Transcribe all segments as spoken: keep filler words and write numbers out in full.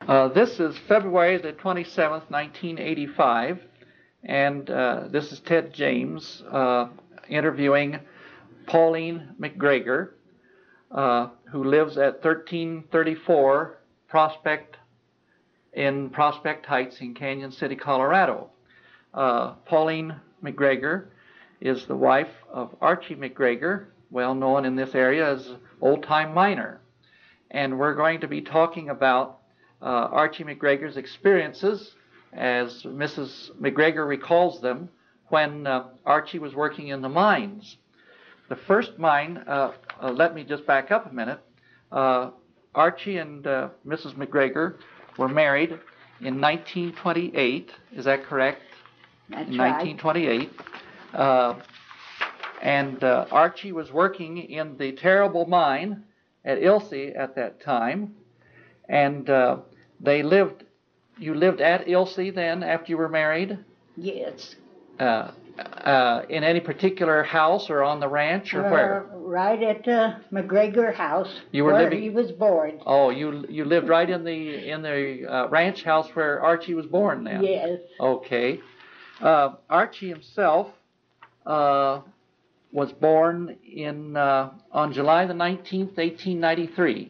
Uh, this is February the twenty-seventh, nineteen eighty-five, and uh, this is Ted James uh, interviewing Pauline McGregor, uh, who lives at thirteen thirty-four Prospect in Prospect Heights in Canyon City, Colorado. Uh, Pauline McGregor is the wife of Archie McGregor, well known in this area as Old Time Miner. And we're going to be talking about uh, Archie McGregor's experiences, as Missus McGregor recalls them, when uh, Archie was working in the mines. The first mine, uh, uh, let me just back up a minute. Uh, Archie and uh, Missus McGregor were married in nineteen twenty-eight. Is that correct? That's in right. nineteen twenty-eight. Uh, and uh, Archie was working in the terrible mine at Ilse at that time. And uh, they lived, you lived at Ilse then after you were married? Yes. Uh, uh, in any particular house or on the ranch or Uh, where? Right at the McGregor house, You were where living- he was born. Oh, you you lived right in the in the uh, ranch house where Archie was born then? Yes. Okay. Uh, Archie himself uh, was born in uh, on July the nineteenth, eighteen ninety-three,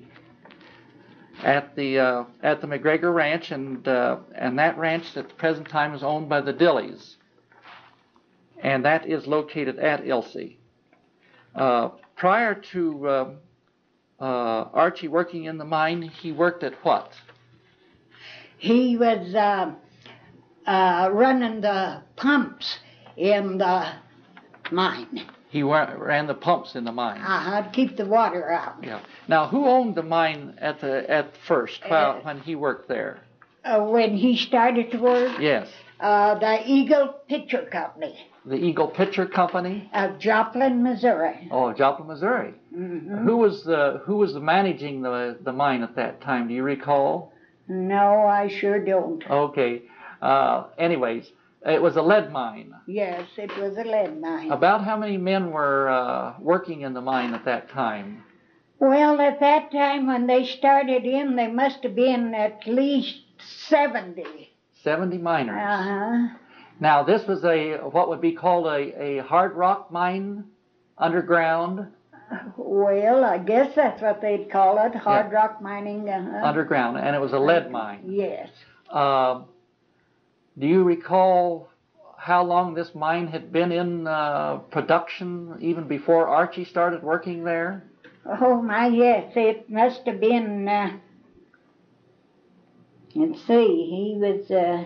at the uh, at the McGregor Ranch, and uh, and that ranch at the present time is owned by the Dillies, and that is located at Ilse. Uh, prior to uh, uh, Archie working in the mine, he worked at what? He was uh, uh, running the pumps in the mine. He wa- ran the pumps in the mine. Uh-huh, to keep the water out. Yeah. Now, who owned the mine at the at first while, Uh, when he worked there? Uh, when he started to work, Yes, uh, the Eagle Picture Company the Eagle Picture Company. of Joplin, Missouri. Oh, Joplin, Missouri. hmm Who was the who was the managing the the mine at that time? Do you recall? No, I sure don't. Okay. Uh, anyways, it was a lead mine. Yes, it was a lead mine. About how many men were uh, working in the mine at that time? Well, at that time when they started in, they must have been at least seventy. Seventy miners. Uh-huh. Now, this was a what would be called a, a hard rock mine, underground. Well, I guess that's what they'd call it, hard rock mining. Uh-huh. Underground, and it was a lead mine. Yes. Uh, do you recall how long this mine had been in uh, production, even before Archie started working there? Oh, my, yes, it must have been, uh, let's see, he was, uh,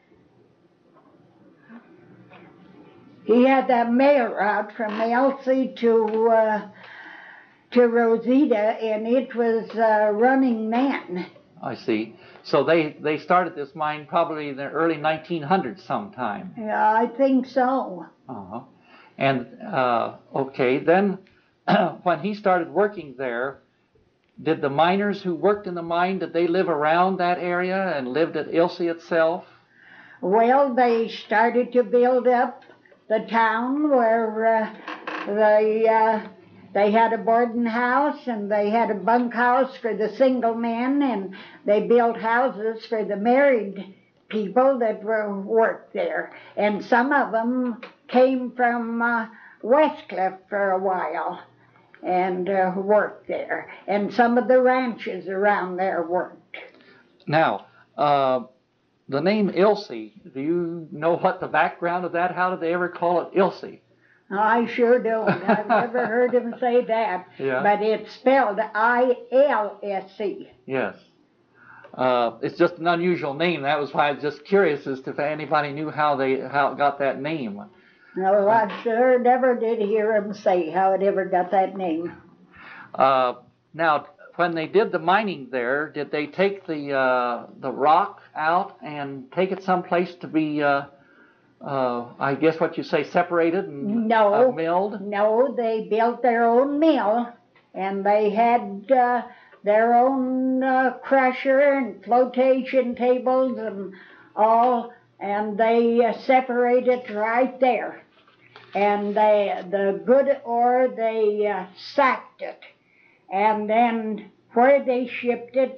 he had that mail route from Elsie to, uh, to Rosita, and it was uh, running then. I see. So they, they started this mine probably in the early nineteen hundreds sometime. Yeah, I think so. Uh-huh. And, uh, okay, then when he started working there, did the miners who worked in the mine, did they live around that area and lived at Ilse itself? Well, they started to build up the town where uh, they, uh, they had a boarding house and they had a bunkhouse for the single men, and they built houses for the married people that were worked there. And some of them came from uh, Westcliff for a while and uh, worked there. And some of the ranches around there worked. Now, uh, the name Ilse, do you know what the background of that? How did they ever call it Ilse? I sure don't. I've never heard him say that. Yeah. But it's spelled I L S E. Yes. Uh, it's just an unusual name. That was why I was just curious as to if anybody knew how they how it got that name. No, I sure never did hear him say how it ever got that name. Uh, now, when they did the mining there, did they take the uh, the rock out and take it someplace to be, uh, uh, I guess what you say, separated and No. uh, milled? No, they built their own mill, and they had uh, their own uh, crusher and flotation tables and all, and they uh, separated right there. And they, the good ore, they uh, sacked it. And then where they shipped it,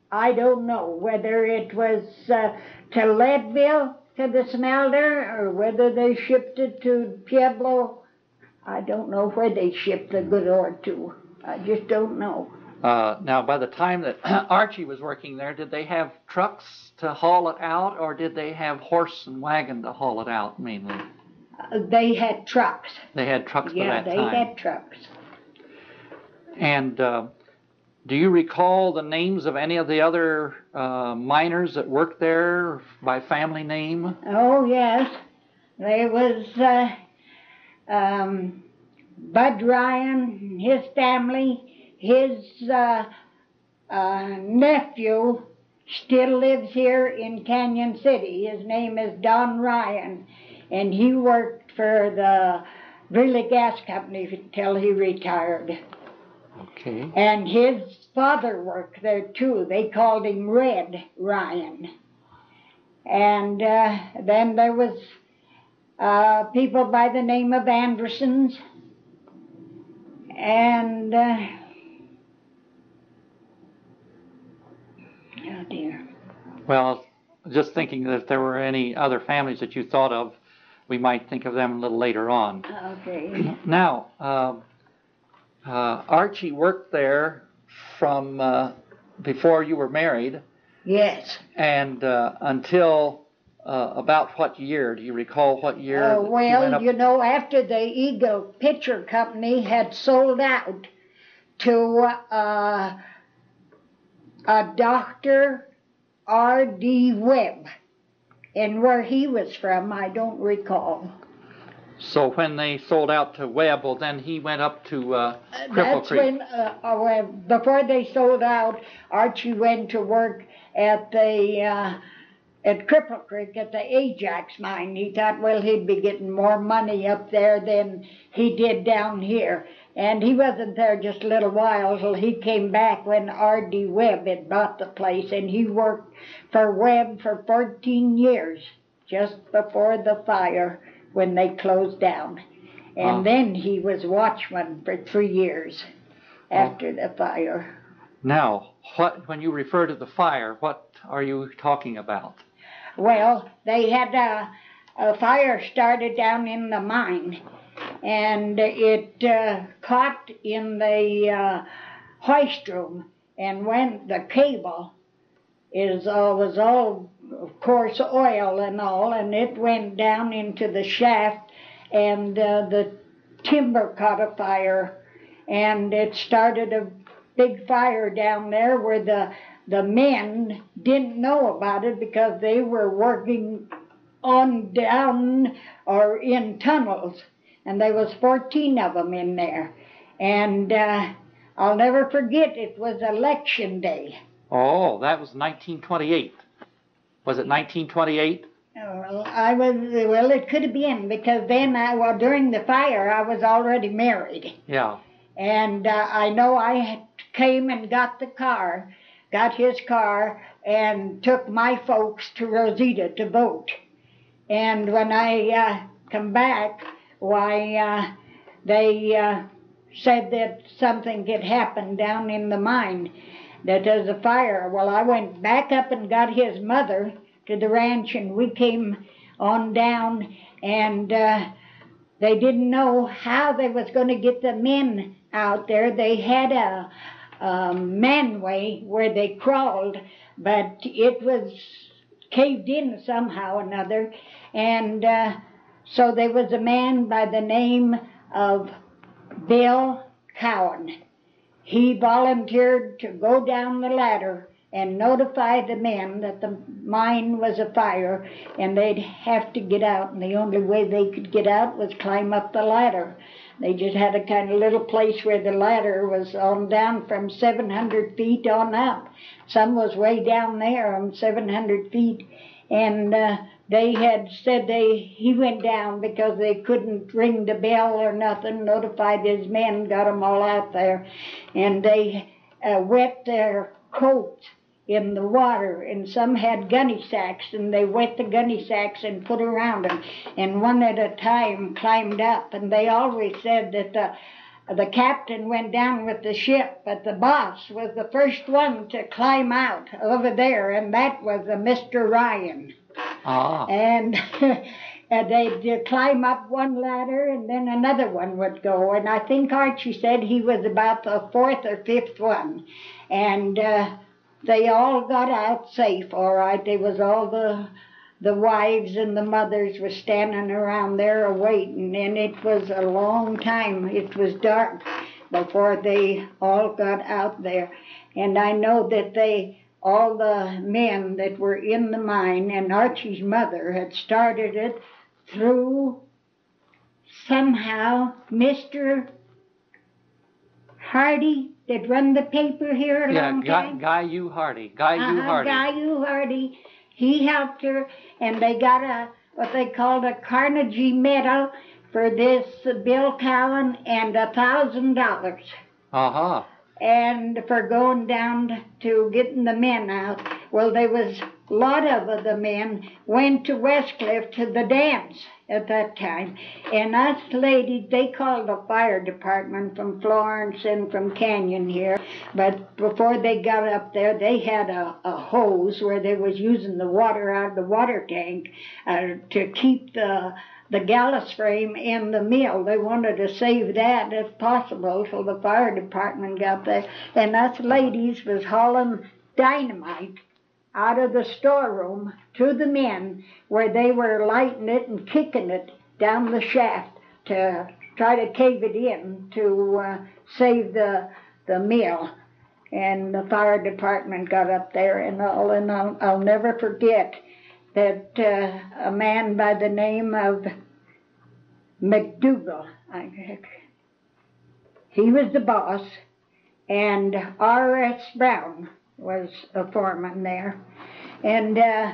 I don't know whether it was uh, to Leadville, to the smelter, or whether they shipped it to Pueblo. I don't know where they shipped the good ore to. I just don't know. Uh, now, by the time that Archie was working there, did they have trucks to haul it out, or did they have horse and wagon to haul it out mainly? Uh, they had trucks. They had trucks yeah, by that time. Yeah, they had trucks. And uh, do you recall the names of any of the other uh, miners that worked there by family name? Oh, yes. There was uh, um, Bud Ryan, his family, his uh, uh, nephew still lives here in Canyon City. His name is Don Ryan, and he worked for the Greeley Gas Company until he retired. Okay. And his father worked there too. They called him Red Ryan. And uh, then there was uh, people by the name of Andersons. And, uh, oh dear. Well, just thinking that if there were any other families that you thought of, we might think of them a little later on. Okay. Now, uh, uh, Archie worked there from uh, before you were married. Yes. And uh, until uh, about what year? Do you recall what year? Uh, you well, went up? you know, after the Eagle Picture Company had sold out to uh, a Doctor R D Webb, and where he was from, I don't recall. So when they sold out to Webb, well, then he went up to uh, Cripple That's Creek. when, uh, uh, well, before they sold out, Archie went to work at the uh, at Cripple Creek at the Ajax mine. He thought, well, he'd be getting more money up there than he did down here. And he wasn't there just a little while till he came back when R D Webb had bought the place, and he worked for Webb for fourteen years, just before the fire when they closed down. And Oh. then he was watchman for three years after the fire. Now, what when you refer to the fire, what are you talking about? Well, they had a, a fire started down in the mine, and it uh, caught in the uh, hoist room, and when the cable is uh, was all, of course, oil and all, and it went down into the shaft, and uh, the timber caught a fire, and it started a big fire down there where the the men didn't know about it because they were working on down or in tunnels, and there was fourteen of them in there. And uh, I'll never forget, it was election day. Oh, that was nineteen twenty-eight. Was it nineteen twenty-eight? Well, I was, well, it could have been, because then, I, well, during the fire, I was already married. Yeah. And uh, I know I came and got the car, got his car, and took my folks to Rosita to vote. And when I uh, come back, why, uh, they uh, said that something had happened down in the mine, that there's a fire. Well, I went back up and got his mother to the ranch, and we came on down, and uh, they didn't know how they was going to get the men out there. They had a, a manway where they crawled, but it was caved in somehow or another, and uh, so there was a man by the name of Bill Cowan. He volunteered to go down the ladder and notify the men that the mine was afire and they'd have to get out, and the only way they could get out was climb up the ladder. They just had a kind of little place where the ladder was on down from seven hundred feet on up. Some was way down there on seven hundred feet, and uh, they had said they he went down because they couldn't ring the bell or nothing, notified his men, got them all out there, and they uh, wet their coats in the water, and some had gunny sacks, and they wet the gunny sacks and put around them, and one at a time climbed up, and they always said that the the captain went down with the ship, but the boss was the first one to climb out over there, and that was a Mister Ryan. Ah. And they'd climb up one ladder, and then another one would go. And I think Archie said he was about the fourth or fifth one. And uh, they all got out safe, all right. They was all the the wives and the mothers were standing around there waiting, and it was a long time. It was dark before they all got out there. And I know that they, all the men that were in the mine, and Archie's mother had started it through somehow Mister Hardy that run the paper here a Yeah, long Guy, time. Guy U. Hardy. Guy U. Uh-huh, Hardy. Guy U. Hardy. He helped her, and they got a what they called a Carnegie Medal for this uh, Bill Cowan, and a thousand dollars, Uh-huh. and for going down to getting the men out. Well, there was a lot of the men went to Westcliff to the dance at that time, and us ladies, they called the fire department from Florence and from Canyon here, but before they got up there, they had a, a hose where they was using the water out of the water tank uh, to keep the the gallows frame in the mill. They wanted to save that if possible, so the fire department got there, and us ladies was hauling dynamite out of the storeroom to the men where they were lighting it and kicking it down the shaft to try to cave it in to uh, save the the mill. And the fire department got up there and all, and I'll, I'll never forget that uh, a man by the name of McDougal, I, he was the boss, and R S Brown was a foreman there. And uh,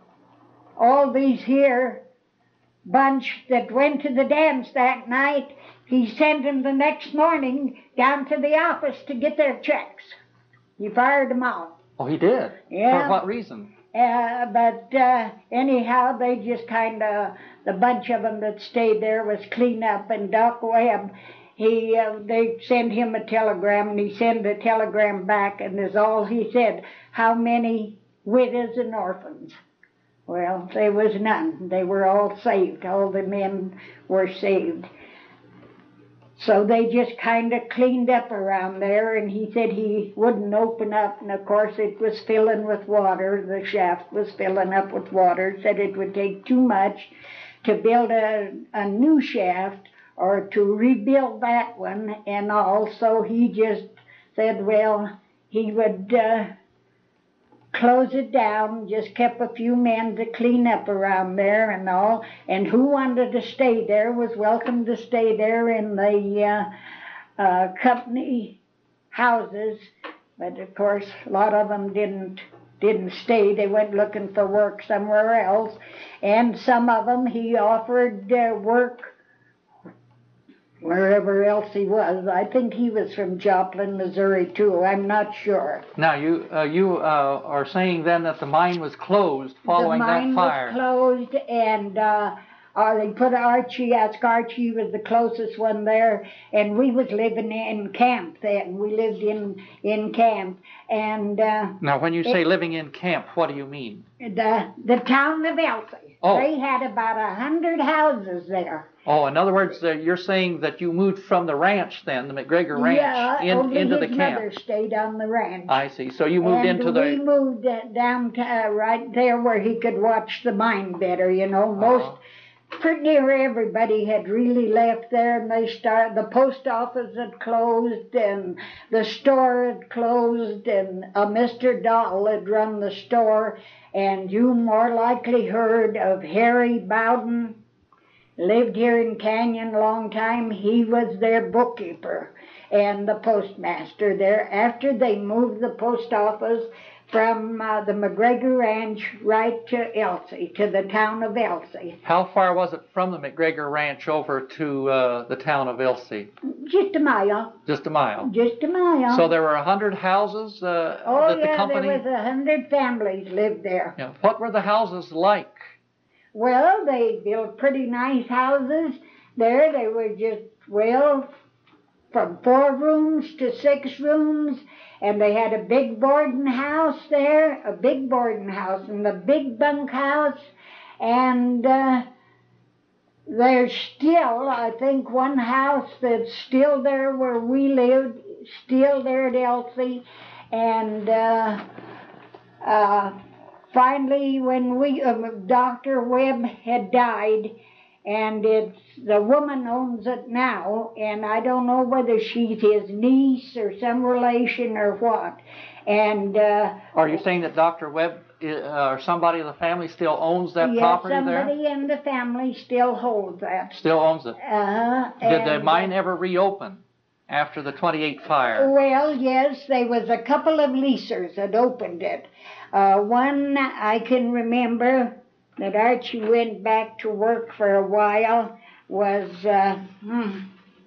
all these here bunch that went to the dance that night, he sent them the next morning down to the office to get their checks. He fired them all. Oh, he did? Yeah. For what reason? Uh, but uh, anyhow, they just kind of, the bunch of them that stayed there was clean up, and Doc Webb, He, uh, they sent him a telegram, and he sent a telegram back, and is all he said, how many widows and orphans? Well, there was none. They were all saved. All the men were saved. So they just kind of cleaned up around there, and he said he wouldn't open up, and of course it was filling with water. The shaft was filling up with water. Said it would take too much to build a, a new shaft or to rebuild that one, and also he just said, well, he would uh, close it down, just kept a few men to clean up around there and all, and who wanted to stay there was welcome to stay there in the uh, uh, company houses, but of course a lot of them didn't didn't stay. They went looking for work somewhere else, and some of them he offered uh, work wherever else he was. I think he was from Joplin, Missouri, too. I'm not sure. Now, you uh, you uh, are saying then that the mine was closed following the mine that fire. was closed, and uh, uh, they put Archie, asked Archie, was the closest one there, and we was living in camp then. We lived in, in camp, and uh, Now, when you say it, living in camp, what do you mean? the, the town of Elsie. Oh. They had about a hundred houses there. Oh, in other words, uh, you're saying that you moved from the ranch then, the McGregor Ranch, yeah, in, only into his the camp. mother stayed on the ranch. I see. So you moved and into we the... moved uh, down to uh, right there where he could watch the mine better. You know, most Uh-huh. pretty near everybody had really left there, and they start. The post office had closed, and the store had closed, and uh, Mister Dahl had run the store, and you more likely heard of Harry Bowden. Lived here in Canyon a long time. He was their bookkeeper and the postmaster there. After they moved the post office from uh, the McGregor Ranch right to Elsie, to the town of Elsie. How far was it from the McGregor Ranch over to uh, the town of Elsie? Just a mile. Just a mile. Just a mile. So there were a hundred houses uh, oh, that the yeah, company... there was a hundred families lived there. Yeah. What were the houses like? Well, they built pretty nice houses there. They were just, well, from four rooms to six rooms, and they had a big boarding house there, a big boarding house, and a big bunkhouse, and uh, there's still, I think, one house that's still there where we lived, still there at Elsie, and uh, uh, finally, when we, uh, Doctor Webb had died, and it's the woman owns it now, and I don't know whether she's his niece or some relation or what. And uh, are you saying that Doctor Webb uh, or somebody in the family still owns that yes, property there? somebody in the family still holds that. Still owns it. Uh, Did the and, mine ever reopen after the twenty-eight fire? Well, yes, there was a couple of leasers that opened it. Uh, one I can remember that Archie went back to work for a while was, uh, hmm,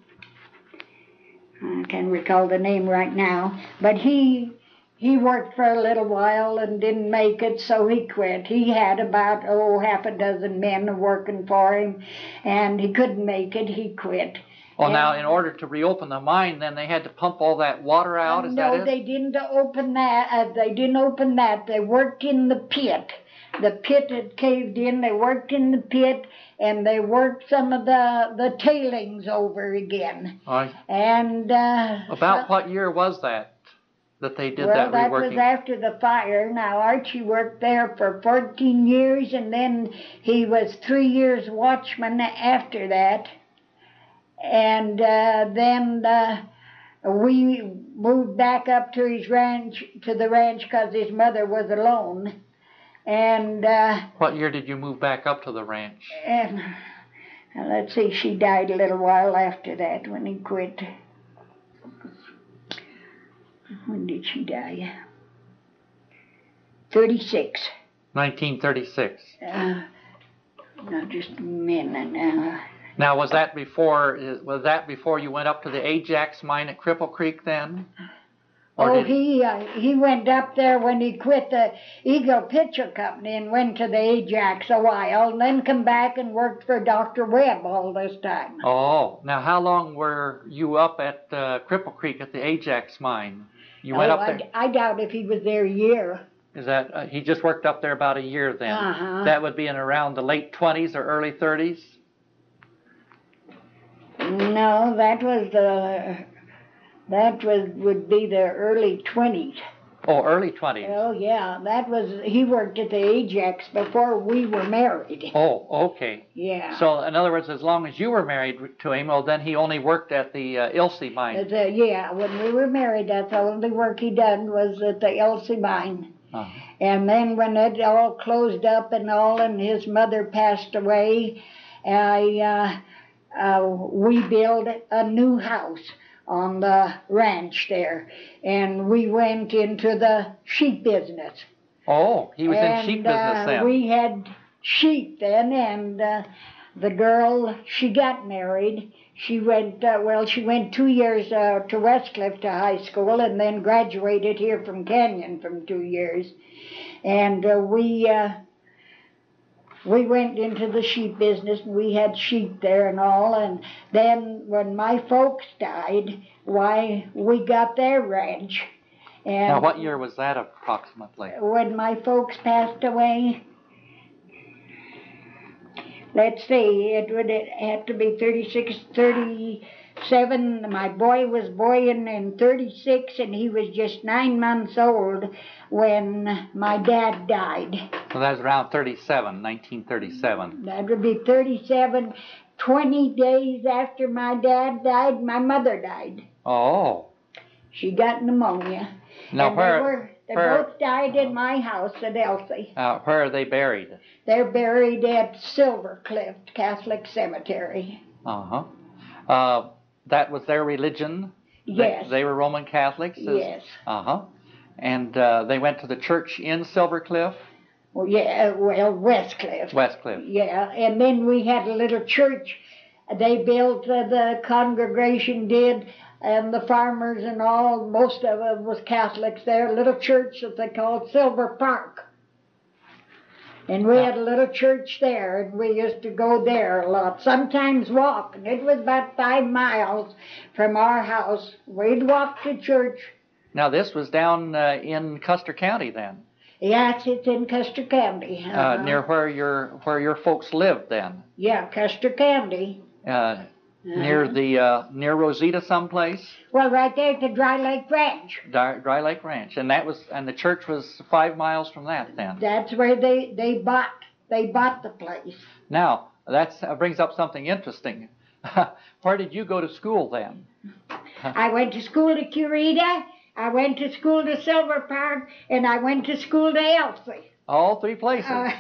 I can't recall the name right now, but he he worked for a little while and didn't make it, so he quit. He had about, oh, half a dozen men working for him, and he couldn't make it, he quit. Well, and, now, in order to reopen the mine, then they had to pump all that water out, is no, that it? they didn't open that, uh, they didn't open that, they worked in the pit. The pit had caved in, they worked in the pit, and they worked some of the, the tailings over again. Right. And uh, About so, what year was that, that they did well, that that reworking? was after the fire. Now, Archie worked there for fourteen years, and then he was three years watchman after that. And uh, then uh, we moved back up to his ranch, to the ranch, because his mother was alone. And uh, what year did you move back up to the ranch? And uh, let's see, she died a little while after that when he quit. When did she die? thirty-six. nineteen thirty-six. Uh, no, just a minute now. Now, was that before? Was that before you went up to the Ajax mine at Cripple Creek then? Or Oh, did... he uh, he went up there when he quit the Eagle Picture Company and went to the Ajax a while, and then come back and worked for Doctor Webb all this time. Oh, now how long were you up at uh, Cripple Creek at the Ajax mine? You went oh, up there. I, I doubt if he was there a year. Is that uh, he just worked up there about a year then? Uh-huh. That would be in around the late twenties or early thirties. No, that was the that was would be the early twenties. Oh, early twenties. Oh yeah, that was he worked at the Ajax before we were married. Oh, okay. Yeah. So in other words, as long as you were married to him, well, then he only worked at the uh, Ilse mine. At the, yeah, when we were married, that's the only work he done was at the Elsie mine. Uh-huh. And then when it all closed up and all, and his mother passed away, I uh, uh, we built a new house on the ranch there, and we went into the sheep business. Oh, he was and, in sheep business uh, then. We had sheep then, and uh, the girl, she got married. She went, uh, well, she went two years uh, to Westcliff to high school, and then graduated here from Canyon from two years. And uh, we uh, we went into the sheep business, and we had sheep there and all. And then when my folks died, why, we got their ranch. And now, what year was that approximately? when my folks passed away, let's see, it would have to be thirty-six, thirty-seven. My boy was born in thirty-six, and he was just nine months old when my dad died. So that was around thirty-seven, nineteen thirty-seven. That would be thirty-seven. twenty days after my dad died, my mother died. Oh. She got pneumonia. Now, and where, they, were, they where, both died in my house at Elsie. uh, where are they buried? They're buried at Silver Cliff Catholic Cemetery. Uh-huh. Uh, that was their religion? Yes. They, they were Roman Catholics? Is- Yes. Uh-huh. And uh, they went to the church in Silver Cliff? Well, yeah, well, Westcliff. Westcliff. Yeah, and then we had a little church. They built, uh, the congregation did, and the farmers and all, most of it was Catholics there, a little church that they called Silver Park. And we had a little church there, and we used to go there a lot, sometimes walk. And it was about five miles from our house. We'd walk to church. Now, this was down uh, in Custer County then? Yes, it's in Custer County. Uh-huh. Uh, near where your where your folks lived then? Yeah, Custer County. Uh, Near the uh, near Rosita someplace? Well, right there at the Dry Lake Ranch. Dry, Dry Lake Ranch, and that was and the church was five miles from that then. That's where they they bought they bought the place. Now that uh, brings up something interesting. Where did you go to school then? I went to school to Curita. I went to school to Silver Park, and I went to school to Elsie. All three places. Uh,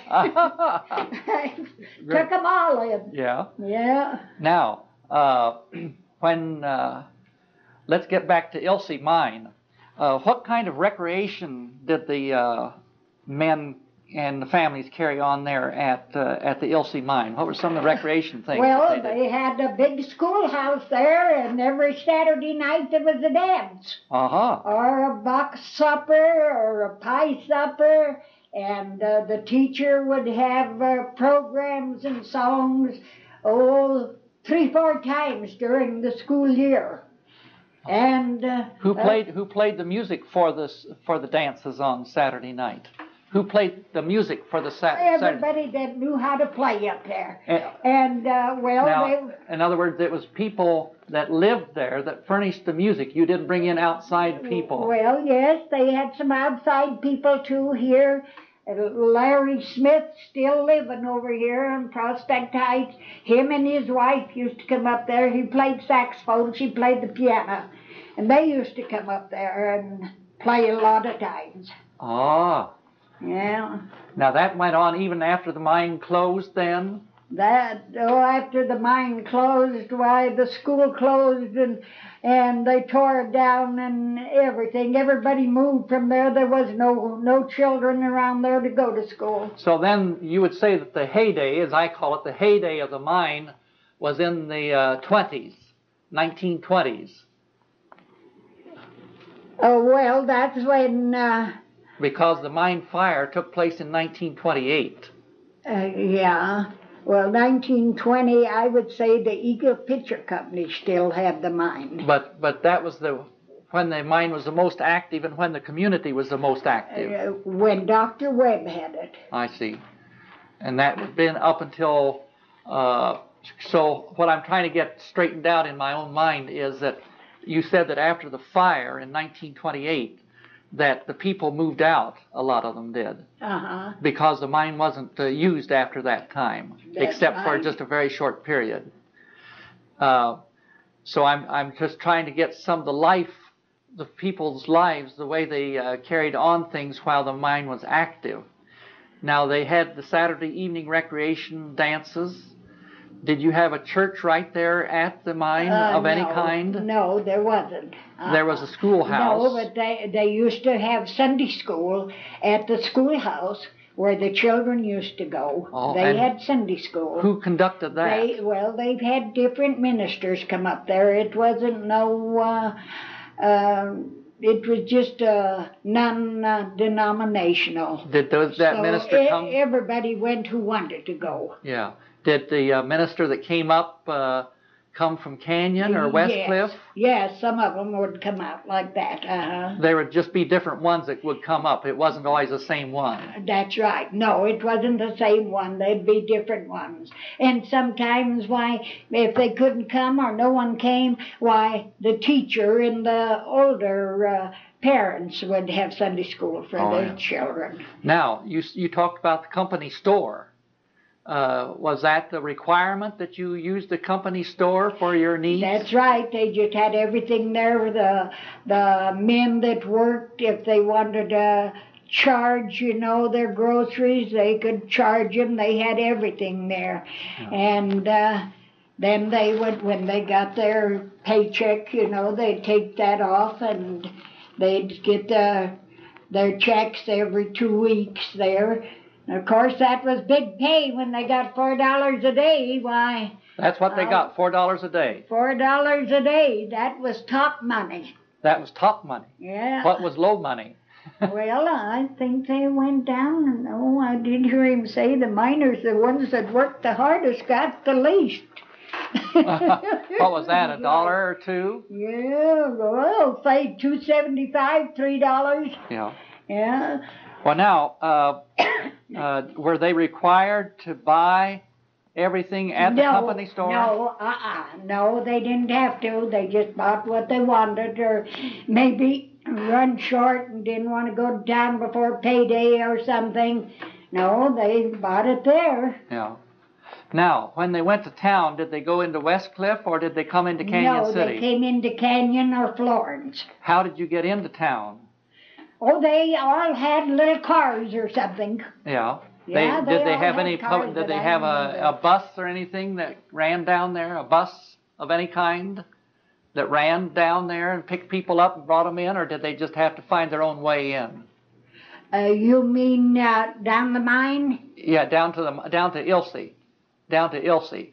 I took them all in. Yeah. Yeah. Now. Uh, when uh, let's get back to Elsie Mine. Uh, what kind of recreation did the uh, men and the families carry on there at uh, at the Elsie Mine? What were some of the recreation things? Well, that they, they had a big schoolhouse there, and every Saturday night there was a dance. Uh huh. Or a box supper, or a pie supper, and uh, the teacher would have uh, programs and songs. Oh. Three, four times during the school year, and uh, who played uh, who played the music for this for the dances on Saturday night? Who played the music for the Sat- everybody Saturday? that knew how to play up there, and, and uh, well, now, they, in other words, it was people that lived there that furnished the music. You didn't bring in outside people. Well, yes, they had some outside people too here. Larry Smith still living over here on Prospect Heights. Him and his wife used to come up there. He played saxophone, she played the piano. And they used to come up there and play a lot of times. Ah. Yeah. Now that went on even after the mine closed then? That, oh, after the mine closed, why, the school closed and and they tore it down and everything. Everybody moved from there. There was no no children around there to go to school. So then you would say that the heyday, as I call it, the heyday of the mine was in the uh, twenties, nineteen twenties. Oh, well, that's when... Uh, because the mine fire took place in nineteen twenty-eight. Uh, yeah. Well, nineteen twenty, I would say the Eagle Picture Company still had the mine. But but that was the when the mine was the most active and when the community was the most active. Uh, when Doctor Webb had it. I see. And that had been up until... Uh, so what I'm trying to get straightened out in my own mind is that you said that after the fire in nineteen twenty-eight, that the people moved out, a lot of them did. Uh-huh. Because the mine wasn't uh, used after that time, That's except right. for just a very short period. Uh, so I'm I'm just trying to get some of the life, the people's lives, the way they uh, carried on things while the mine was active. Now they had the Saturday evening recreation dances. Did you have a church right there at the mine Uh, of any no, kind? No, there wasn't. Uh, There was a schoolhouse. No, but they, they used to have Sunday school at the schoolhouse where the children used to go. Oh, they and had Sunday school. Who conducted that? They, well, they've had different ministers come up there. It wasn't no... Uh, uh, it was just uh, non-denominational. Did those, that so minister e- come? Everybody went who wanted to go. Yeah. Did the uh, minister that came up uh, come from Canyon or Yes. Westcliff? Yes, some of them would come out like that. Uh-huh. There would just be different ones that would come up. It wasn't always the same one. That's right. No, it wasn't the same one. They'd be different ones. And sometimes, why, if they couldn't come or no one came, why, the teacher and the older uh, parents would have Sunday school for Oh, their yeah. children. Now, you you talked about the company store. Uh, was that the requirement that you use the company store for your needs? That's right. They just had everything there. The the men that worked, if they wanted to charge, you know, their groceries, they could charge them. They had everything there. Yeah. And uh, then they would, when they got their paycheck, you know, they'd take that off and they'd get the, their checks every two weeks there. And of course, that was big pay when they got four dollars a day. Why? That's what they uh, got, four dollars a day. Four dollars a day. That was top money. That was top money. Yeah. What was low money? Well, I think they went down, and oh, I did hear him say the miners, the ones that worked the hardest, got the least. What was that, a dollar or two? Yeah, well, say two seventy-five, three dollars. Yeah. Yeah. Well, now, uh, uh, were they required to buy everything at the no, company store? No, uh-uh. No, they didn't have to. They just bought what they wanted, or maybe run short and didn't want to go down before payday or something. No, they bought it there. Yeah. Now, when they went to town, did they go into Westcliff or did they come into Canyon no, City? they came into Canyon or Florence. How did you get into town? Oh, they all had little cars or something. Yeah. Yeah, they, did they they all have had any? cars Did that they I have a, remember. a bus or anything that ran down there? A bus of any kind that ran down there and picked people up and brought them in, or did they just have to find their own way in? Uh, you mean uh, down the mine? Yeah, down to the down to Ilse, down to Ilse.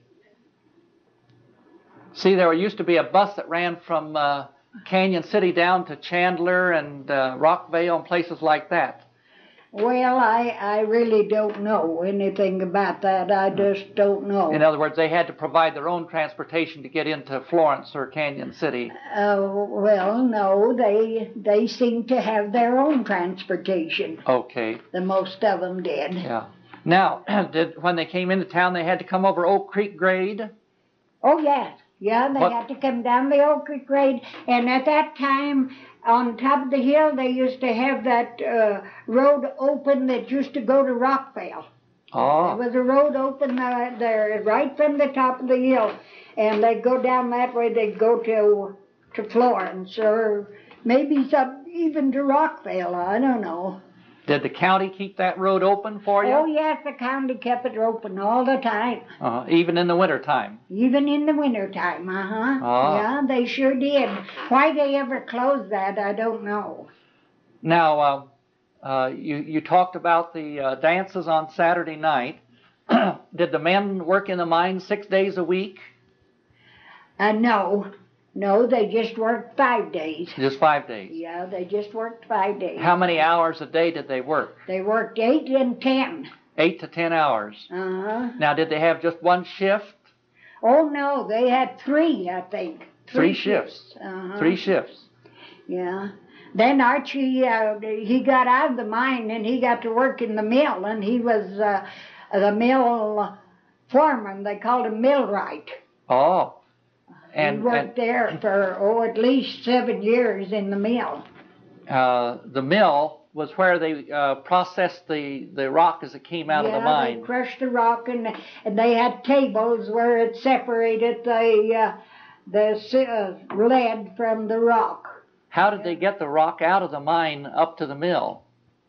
See, there used to be a bus that ran from uh, Canyon City down to Chandler and uh, Rockvale and places like that. Well, I, I really don't know anything about that. I just don't know. In other words, they had to provide their own transportation to get into Florence or Canyon City. Uh, well, no, they they seem to have their own transportation. Okay. The most of them did. Yeah. Now, did when they came into town, they had to come over Oak Creek Grade? Oh, yes. Yeah, they What? had to come down the Oak Creek Grade. And at that time, on top of the hill, they used to have that uh, road open that used to go to Rockvale. Oh. There was a road open uh, there right from the top of the hill. And they'd go down that way, they'd go to to Florence or maybe some, even to Rockvale, I don't know. Did the county keep that road open for you? Oh, yes, the county kept it open all the time, Uh, even in the wintertime? even in the wintertime, uh-huh. Ah. Yeah, they sure did. Why they ever closed that, I don't know. Now, uh, uh, you, you talked about the uh, dances on Saturday night. Did the men work in the mine six days a week? Uh, no, no, they just worked five days. Just five days? Yeah, they just worked five days. How many hours a day did they work? They worked eight and ten. Eight to ten hours. Uh-huh. Now, did they have just one shift? Oh, no, they had three, I think. Three shifts. Uh-huh. Three shifts. Yeah. Then Archie, uh, he got out of the mine and he got to work in the mill, and he was uh, the mill foreman. They called him millwright. Oh. He And, worked there for, oh, at least seven years in the mill. and uh, the mill was where they uh, processed the, the rock as it came out yeah, of the mine. they crushed the rock, and and they had tables where it separated the uh, the si- uh, lead from the rock How did they get the rock out of the mine up to the mill?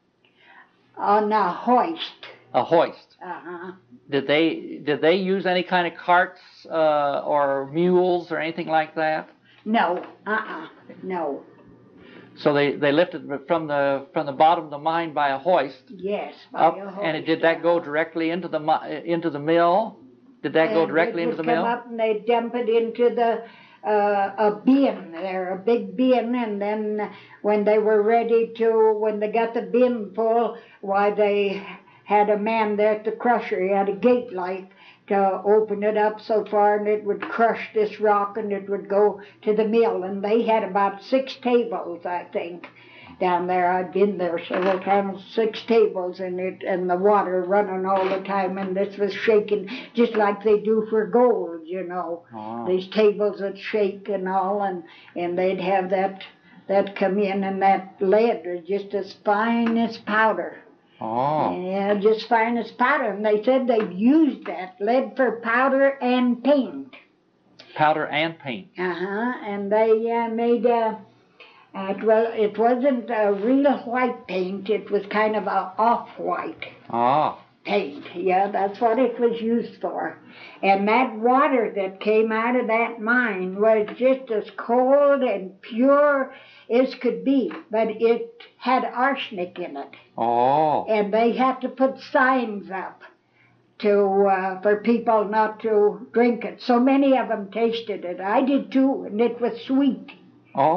on a hoist. A hoist. Uh-huh. Did they did they use any kind of carts uh, or mules or anything like that? No, uh-uh, no. So they, they lifted it from the from the bottom of the mine by a hoist Yes, by up, a hoist. and it, did that go directly into the mi- into the mill? Did that go And directly it into would the mill? come up and they'd dump it into the uh, a bin there, a big bin, and then when they were ready to, when they got the bin full, why they had a man there at the crusher. He had a gate light to open it up so far, and it would crush this rock, and it would go to the mill. And they had about six tables, I think, down there. I've been there several times. Six tables, and it and the water running all the time, and this was shaking just like they do for gold, you know. Oh. These tables that shake and all, and and they'd have that that come in, and that lead was just as fine as powder. Oh. Yeah, just fine as powder. And they said they'd used that lead for powder and paint. Powder and paint. Uh-huh. And they uh, made a, uh, well, it wasn't a real white paint. It was kind of a off-white Oh. paint. Yeah, that's what it was used for. And that water that came out of that mine was just as cold and pure as could be. But it had arsenic in it. Oh. And they had to put signs up to uh, for people not to drink it. So many of them tasted it. I did too, and it was sweet. Oh.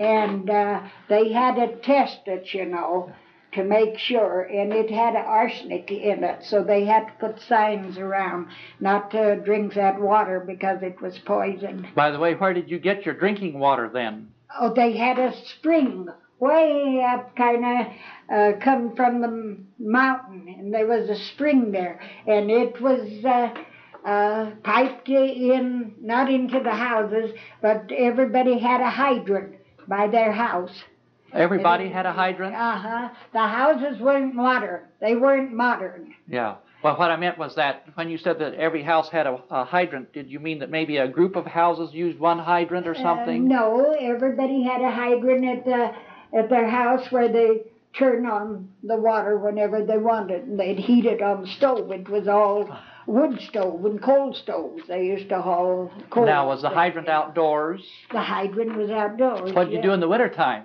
and uh, they had to test it, you know, to make sure, and it had arsenic in it, so they had to put signs around not to drink that water because it was poison. By the way, where did you get your drinking water then? Oh, they had a spring way up, kind of uh, come from the mountain, and there was a spring there, and it was uh, uh, piped in, not into the houses, but everybody had a hydrant by their house. Everybody had a hydrant? Uh-huh. The houses weren't modern. They weren't modern. Yeah. Well, what I meant was that when you said that every house had a, a hydrant, did you mean that maybe a group of houses used one hydrant or something? Uh, no, everybody had a hydrant at the, at their house where they turn on the water whenever they wanted, and they'd heat it on the stove. It was all wood stove and coal stoves. They used to haul coal. Now, was the hydrant outdoors? The hydrant was outdoors. What did you yeah. do in the wintertime?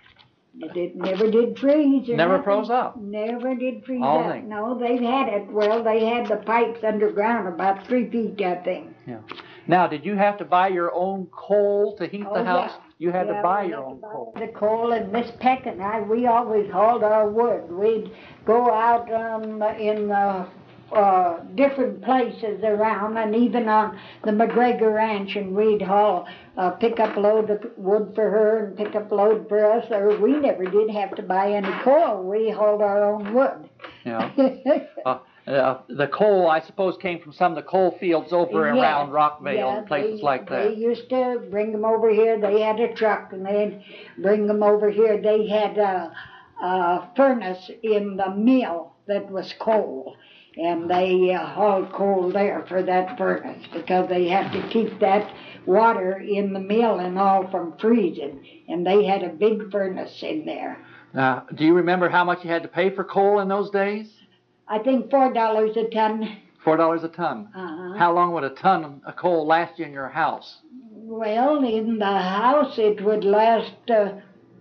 It did, never did freeze. Or Never nothing. froze up? Never did freeze All up. thing. No, they had it. Well, they had the pipes underground about three feet, I think. Yeah. Now, did you have to buy your own coal to heat Oh, the house? yeah. You had yeah, to buy we your had to own buy coal. The coal, and Miss Peck and I, we always hauled our wood. We'd go out um, in the uh, different places around, and even on the McGregor Ranch, and we'd haul, uh, pick up a load of wood for her and pick up a load for us, or we never did have to buy any coal. We hauled our own wood. Yeah. uh, uh, the coal, I suppose, came from some of the coal fields over and Yeah, around Rockvale yeah, and places they, like that. They used to bring them over here. They had a truck, and they'd bring them over here. They had a, a furnace in the mill that was coal, and they uh, hauled coal there for that furnace because they had to keep that water in the mill and all from freezing, and they had a big furnace in there. Now, do you remember how much you had to pay for coal in those days? I think four dollars a ton. Four dollars a ton. Uh-huh. How long would a ton of coal last you in your house? Well, in the house it would last, uh,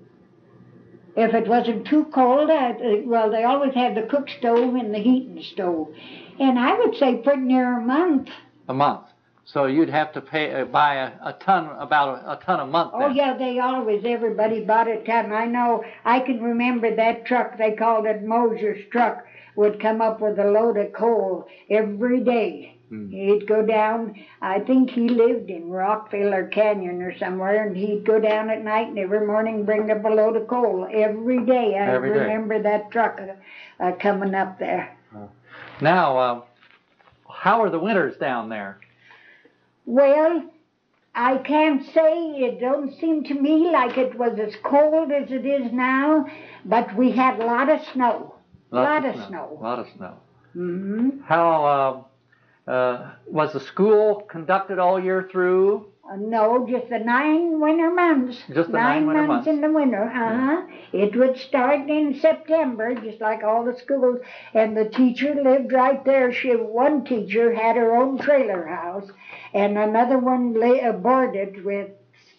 if it wasn't too cold, uh, well, they always had the cook stove and the heating stove. And I would say pretty near a month. A month. So you'd have to pay uh, buy a, a ton, about a, a ton a month then. Oh, yeah, they always, everybody bought a ton. I know, I can remember that truck, they called it Mosier's truck, would come up with a load of coal every day. Hmm. He'd go down, I think he lived in Rockville or Canyon or somewhere, and he'd go down at night and every morning bring up a load of coal every day. I Every day. remember that truck uh, uh, coming up there. Now, uh, how are the winters down there? Well, I can't say, it don't seem to me like it was as cold as it is now, but we had a lot of snow. A lot of snow. A lot of snow. Mm-hmm. How uh, uh, was the school conducted all year through? Uh, no, just the nine winter months. Just the nine winter months. in the winter, uh-huh. It would start in September, just like all the schools, and the teacher lived right there. She, one teacher had her own trailer house, and another one lay, uh, boarded with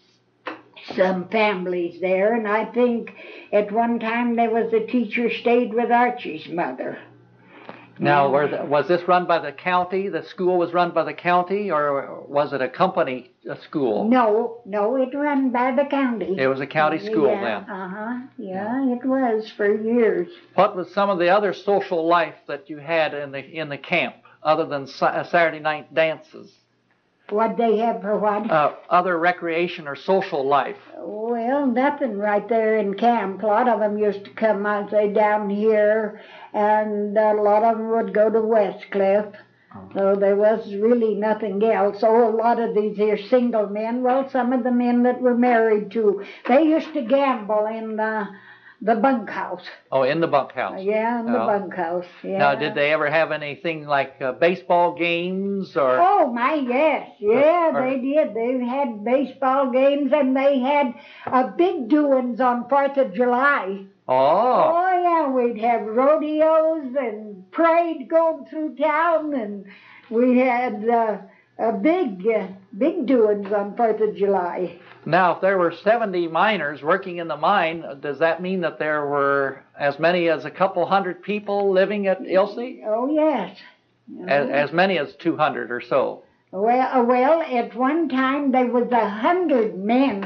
some families there, and I think at one time there was a teacher stayed with Archie's mother. Now, were the, was this run by the county? The school was run by the county, or was it a company a school? No, no, it run by the county. It was a county school yeah, then. Uh-huh, yeah, it was for years. What was some of the other social life that you had in the in the camp, other than sa- Saturday night dances? What they have for what? Uh, other recreation or social life? Well, nothing right there in camp. A lot of them used to come, I'd say, down here, and a lot of them would go to Westcliff. Oh. So there was really nothing else. Oh, a lot of these here single men, well, some of the men that were married too, they used to gamble in the, the bunkhouse. Oh, in the bunkhouse? Uh, yeah, in the oh. bunkhouse, yeah. Now, did they ever have anything like uh, baseball games or... Oh, my, yes. Yeah, or, they did. They had baseball games, and they had uh, big doings on fourth of July. Oh. Oh, yeah, we'd have rodeos and parade going through town, and we had uh, a big, uh, big doings on fourth of July. Now, if there were seventy miners working in the mine, does that mean that there were as many as a couple hundred people living at Ilse? Oh, yes. As, as many as two hundred or so? Well, uh, well, at one time there was a hundred men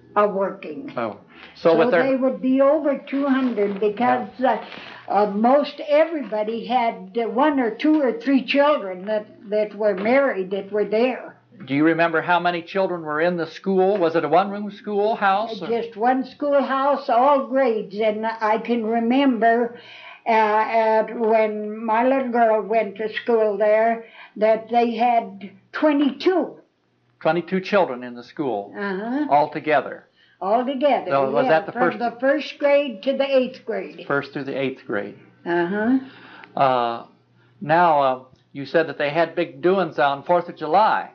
a working. Oh, so, So with their they would be over two hundred because uh, uh, most everybody had uh, one or two or three children that, that were married that were there. do you remember how many children were in the school? Was it a one-room schoolhouse? or- Just one schoolhouse, all grades, and I can remember uh, at when my little girl went to school there that they had twenty-two twenty-two children in the school uh-huh, altogether, altogether. So was yeah, that the from first- the first grade to the eighth grade. first through the eighth grade. Uh-huh. Uh, now, uh, you said that they had big doings on fourth of July.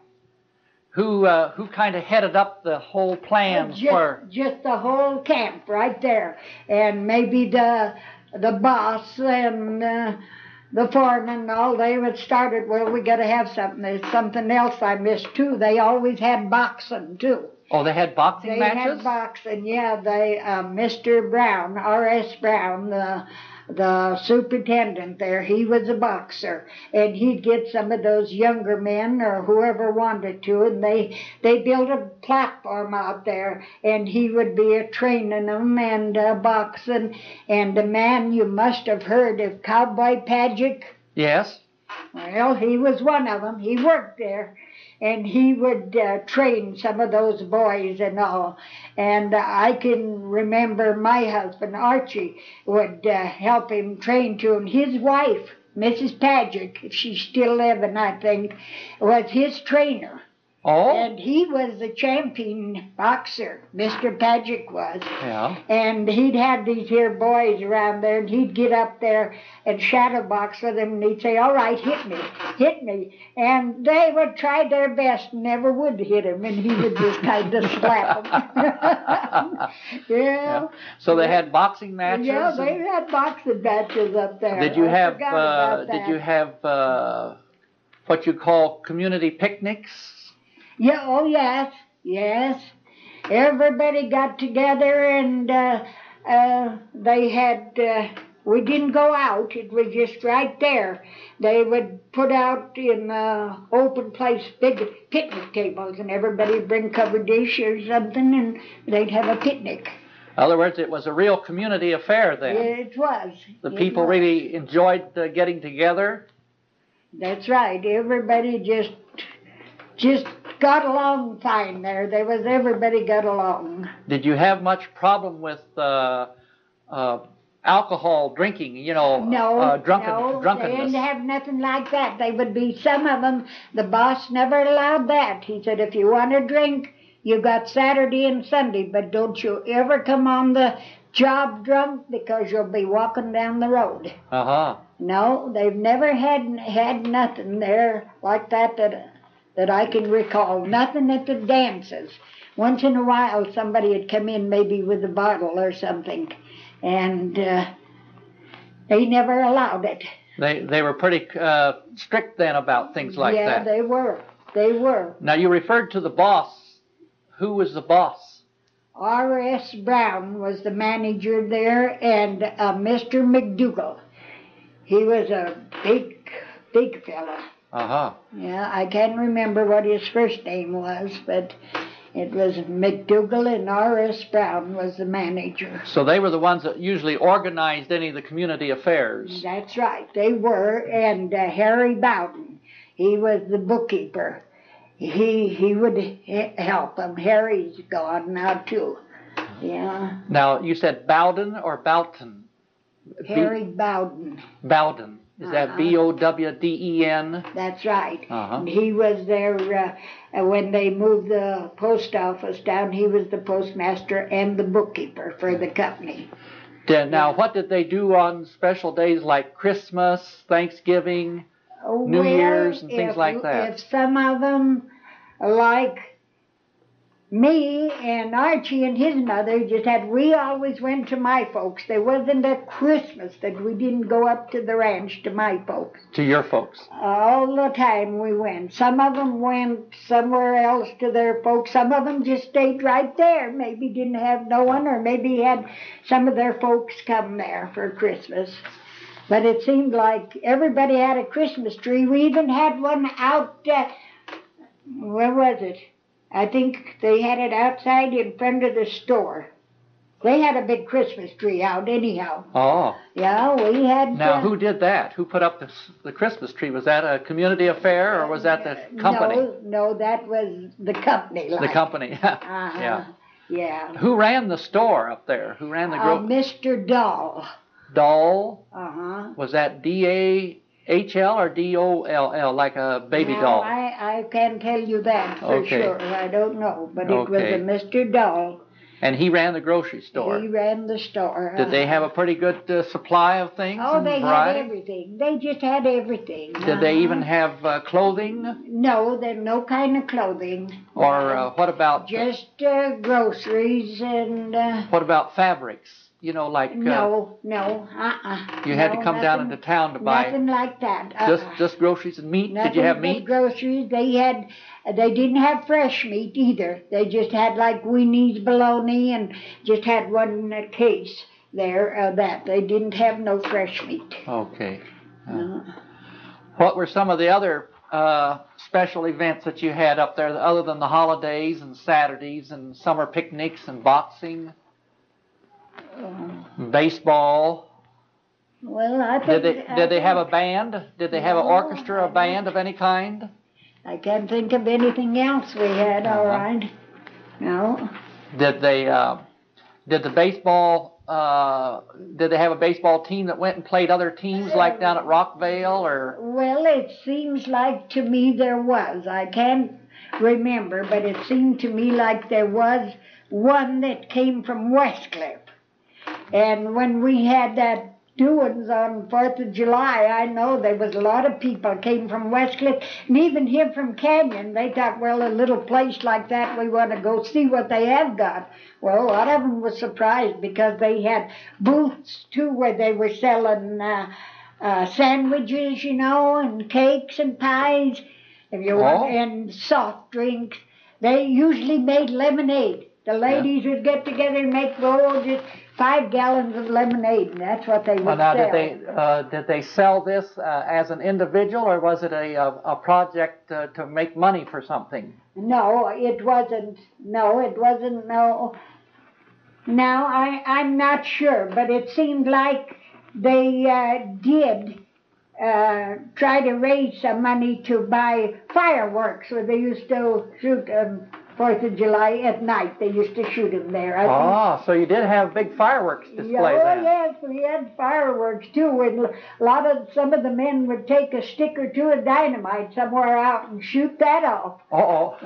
Who uh, who kind of headed up the whole plans just, for? just the whole camp right there, and maybe the the boss and uh, the foreman, all they would start it. Well, we got to have something. There's something else I missed too. They always had boxing too. Oh, they had boxing They matches? had boxing. Yeah, they uh, Mister Brown, R S Brown, the the superintendent there, he was a boxer, and he'd get some of those younger men or whoever wanted to, and they they built a platform out there, and he would be a training them and uh, boxing. And the man you must have heard of, Cowboy Pagic. Yes. Well, he was one of them. He worked there, and he would uh, train some of those boys and all. And uh, I can remember my husband, Archie, would uh, help him train too. And his wife, Missus Pagic, if she's still living, I think, was his trainer. Oh. And he was the champion boxer, Mister Pagic was. Yeah. And he'd have these here boys around there, and he'd get up there and shadow box with them, and he'd say, all right, hit me, hit me. And they would try their best and never would hit him, and he would just kind of slap them. yeah. Yeah. So they had boxing matches? Yeah, they and- had boxing matches up there. Did you I have forgot uh, about did that. you have uh, what you call community picnics? Yeah, oh yes, yes. Everybody got together and uh, uh, they had, uh, we didn't go out, it was just right there. They would put out in uh, open place big picnic tables, and everybody would bring covered dish or something, and they'd have a picnic. In other words, it was a real community affair then. It was. The It people was. really enjoyed uh, getting together. That's right. Everybody just, just got along fine there. There was, everybody got along. Did you have much problem with uh, uh, alcohol drinking? You know, No, uh, drunken, no, drunkenness. they didn't have nothing like that. They would be, some of them, the boss never allowed that. He said, if you want to drink, you got Saturday and Sunday, but don't you ever come on the job drunk, because you'll be walking down the road. Uh huh. No, they've never had had nothing there like that that that I can recall. Nothing at the dances. Once in a while, somebody had come in maybe with a bottle or something, and uh, they never allowed it. They they were pretty uh, strict then about things like yeah, that. they were. They were. Now you referred to the boss. Who was the boss? R S Brown was the manager there, and uh, Mister McDougal. He was a big, big fella. Uh huh. Yeah, I can't remember what his first name was, but it was McDougal, and R S Brown was the manager. So they were the ones that usually organized any of the community affairs. That's right, they were. And uh, Harry Bowden, he was the bookkeeper. He he would he- help them. Harry's gone now too. Yeah, Now you said Bowden or Boughton? Harry Bowden. Bowden. Is that Uh-huh. B O W D E N? That's right. Uh-huh. And he was there uh, uh, when they moved the post office down. He was the postmaster and the bookkeeper for the company. Then, now, what did they do on special days like Christmas, Thanksgiving? New Well, Year's and things if- like that. If some of them, like me and Archie and his mother, just had, we always went to my folks. There wasn't a Christmas that we didn't go up to the ranch to my folks. To your folks? All the time we went. Some of them went somewhere else to their folks. Some of them just stayed right there. Maybe didn't have no one, or maybe had some of their folks come there for Christmas. But it seemed like everybody had a Christmas tree. We even had one out, uh, where was it? I think they had it outside in front of the store. They had a big Christmas tree out anyhow. Oh. Yeah, we had... Now, uh, who did that? Who put up the, the Christmas tree? Was that a community affair, or was that the company? No, no, that was the company. Like. The company, uh-huh. yeah. Yeah. Who ran the store up there? Who ran the Uh, group? Mister Dahl. Doll? Uh-huh. Was that D A H L or D O L L, like a baby Now, doll? I, I can't tell you that for Okay. sure. I don't know. But it was Okay. a Mister Dahl. And he ran the grocery store. He ran the store. Did they have a pretty good uh, supply of things? Oh, and they variety? had everything. They just had everything. Did they Uh-huh. even have uh, clothing? No, there's no kind of clothing. Or uh, what about Just uh, groceries and... Uh, what about fabrics? You know, like uh, no, no, uh-uh. you had no, to come down nothing- into town to buy Nothing like that. Uh-uh. just just groceries and meat. Nothing Did you have but meat? groceries. They had... They didn't have fresh meat either. They just had like weenies, bologna, and just had one uh, case there of that. They didn't have no fresh meat. Okay. Uh, Uh, what were some of the other uh, special events that you had up there, other than the holidays and Saturdays and summer picnics and boxing, uh, baseball? well, I think... Did they I did they have a think- band? Did they have an No, orchestra, I a band of any kind? I can't think of anything else we had, all Uh-huh. right. No. Did they uh, did the baseball uh, did they have a baseball team that went and played other teams like down at Rockvale or? Well, it seems like to me there was. I can't remember, but it seemed to me like there was one that came from Westcliff. And when we had that doings on fourth of July, I know there was a lot of people came from Westcliff, and even here from Canyon. They thought, well, a little place like that, we want to go see what they have got. Well, a lot of them was surprised because they had booths, too, where they were selling uh, uh, sandwiches, you know, and cakes and pies, if you want, Oh. and soft drinks. They usually made lemonade. The ladies would get together and make go just five gallons of lemonade, and that's what they would Well, now sell. did they uh, did they sell this uh, as an individual, or was it a a, a project uh, to make money for something? No, it wasn't. No, it wasn't. No. Now I I'm not sure, but it seemed like they uh, did uh, try to raise some money to buy fireworks, where they used to shoot um, Fourth of July at night. They used to shoot them there. I think. Oh, so you did have big fireworks display Yeah, oh, then. yes, we had fireworks too, and a lot of some of the men would take a stick or two of dynamite somewhere out and shoot that off. Uh-oh.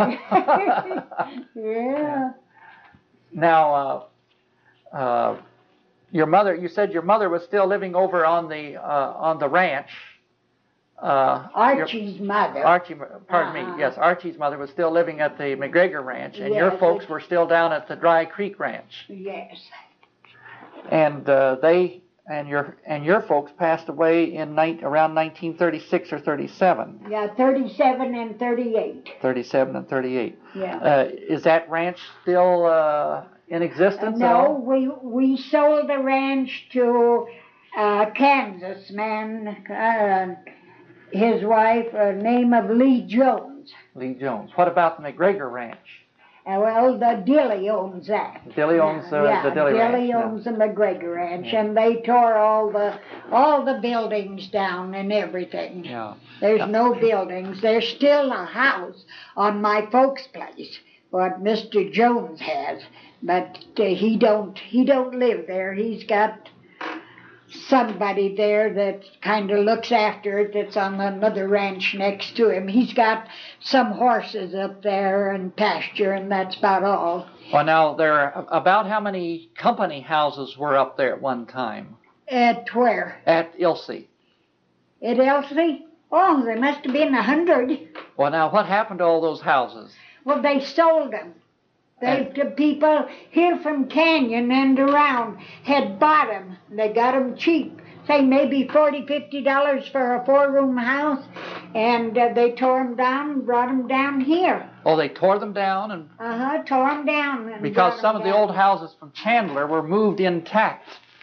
Yeah. Now, uh, uh, your mother, you said your mother was still living over on the uh, on the ranch. Uh, your- Archie's mother. Archie, pardon Uh-huh. me, yes, Archie's mother was still living at the McGregor Ranch, and your Yes, folks it- were still down at the Dry Creek Ranch. Yes. And uh, they and your and your folks passed away in ni- around nineteen thirty-six or thirty-seven. Yeah, thirty-seven and thirty-eight. thirty-seven and thirty-eight. Yeah. Uh, is that ranch still uh, in existence at No, all? we we sold the ranch to a Kansas man, uh, his wife, uh, name of Lee Jones. Lee Jones. What about the McGregor Ranch? Uh, well, the Dilly owns that. Dilly owns uh, yeah, the Dilly Ranch. Dilly yeah. owns the McGregor Ranch, and they tore all the all the buildings down and everything. Yeah. There's no buildings. There's still a house on my folks' place, what Mister Jones has, but uh, he don't he don't live there. He's got somebody there that kind of looks after it that's on another ranch next to him. He's got some horses up there and pasture, and that's about all. Well, now there are about how many company houses were up there at one time At where? at Ilse? At Elsie? Oh, there must have been a hundred. Well, now what happened to all those houses? Well, they sold them. They, the people here from Canyon and around had bought them. They got them cheap. Say maybe forty, fifty dollars for a four-room house, and uh, they tore them down and brought them down here. Oh, they tore them down, and Uh-huh, tore them down. And because brought some 'em of the down. old houses from Chandler were moved intact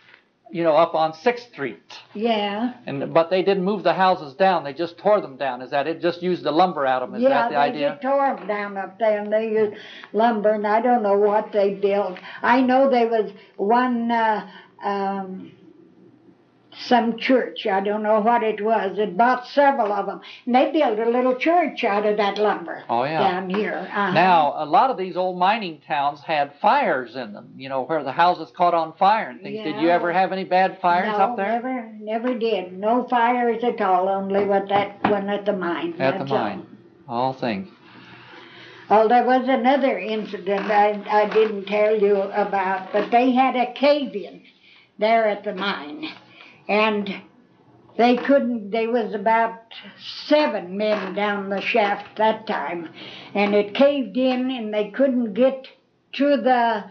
you know, up on sixth Street. Yeah. And but they didn't move the houses down. They just tore them down. Is that it? Just used the lumber out of them. Is yeah, that the they idea? just tore them down up there, and they used lumber, and I don't know what they built. I know there was one, uh, um, some church, I don't know what it was, it bought several of them, and they built a little church out of that lumber. Oh, yeah. Down here. Uh-huh. Now, a lot of these old mining towns had fires in them, you know, where the houses caught on fire and things. Yeah. Did you ever have any bad fires no, up there? never, never did. No fires at all, only with that one at the mine. At That's the mine. All things. Oh, there was another incident I, I didn't tell you about, but they had a cave-in there at the mine. And they couldn't, there was about seven men down the shaft that time. And it caved in and they couldn't get to the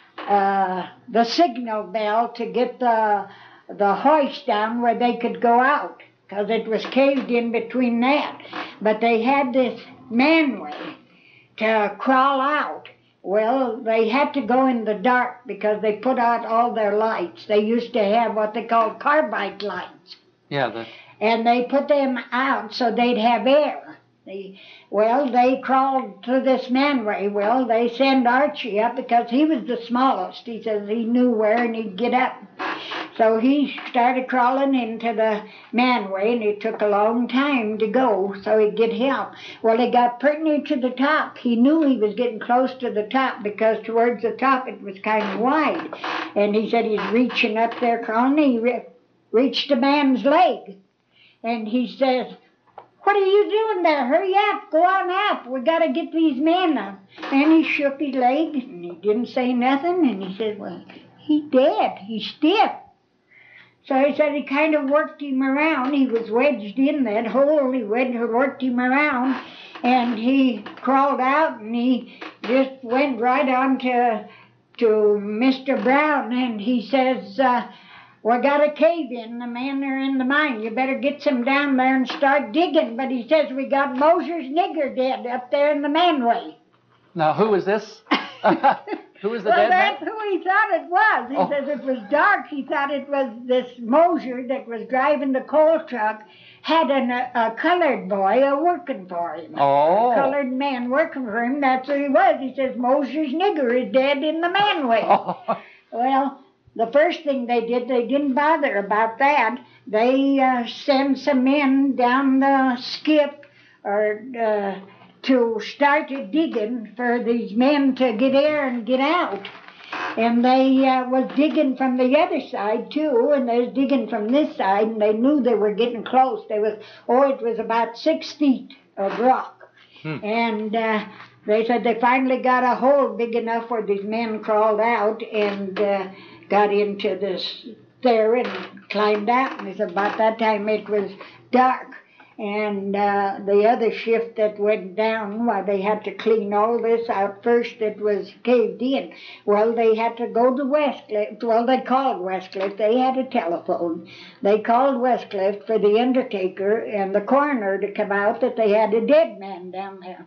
uh, the signal bell to get the, the hoist down where they could go out. Because it was caved in between that. But they had this manway to crawl out. Well, they had to go in the dark because they put out all their lights. They used to have what they called carbide lights. Yeah. The... And they put them out so they'd have air. They, well, they crawled through this manway. Well, they sent Archie up because he was the smallest. He says he knew where and he'd get up. So he started crawling into the manway, and it took a long time to go so he'd get help. Well, he got pretty near to the top. He knew he was getting close to the top because towards the top it was kind of wide. And he said he's reaching up there crawling. He re- reached a man's leg. And he says, "What are you doing there? Hurry up, go on up. We got to get these men up." And he shook his leg, and he didn't say nothing. And he said, "Well, he's dead. He's stiff." So he said he kind of worked him around. He was wedged in that hole. He worked him around, and he crawled out, and he just went right on to, to Mister Brown, and he says, uh, "We got a cave in. The men are in the mine. You better get some down there and start digging." But he says, "We got Mosher's nigger dead up there in the manway." Now, who is this? Who is the well, dead man? that's who he thought it was. He Oh. says it was dark. He thought it was this Mosher that was driving the coal truck, had an, a, a colored boy uh, working for him. Oh. A colored man working for him. That's who he was. He says Mosher's nigger is dead in the manway. Oh. Well, the first thing they did, they didn't bother about that. They uh, sent some men down the skip or uh, to start digging for these men to get air and get out. And they uh, was digging from the other side too, and they was digging from this side, and they knew they were getting close. They was, oh, it was about six feet of rock. Hmm. And uh, they said they finally got a hole big enough where these men crawled out and uh, got into this there and climbed out. And they said about that time it was dark. And uh, the other shift that went down, why they had to clean all this out first that was caved in. Well, they had to go to Westcliff. Well, they called Westcliff. They had a telephone. They called Westcliff for the undertaker and the coroner to come out that they had a dead man down there.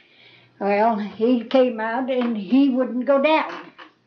Well, he came out and he wouldn't go down.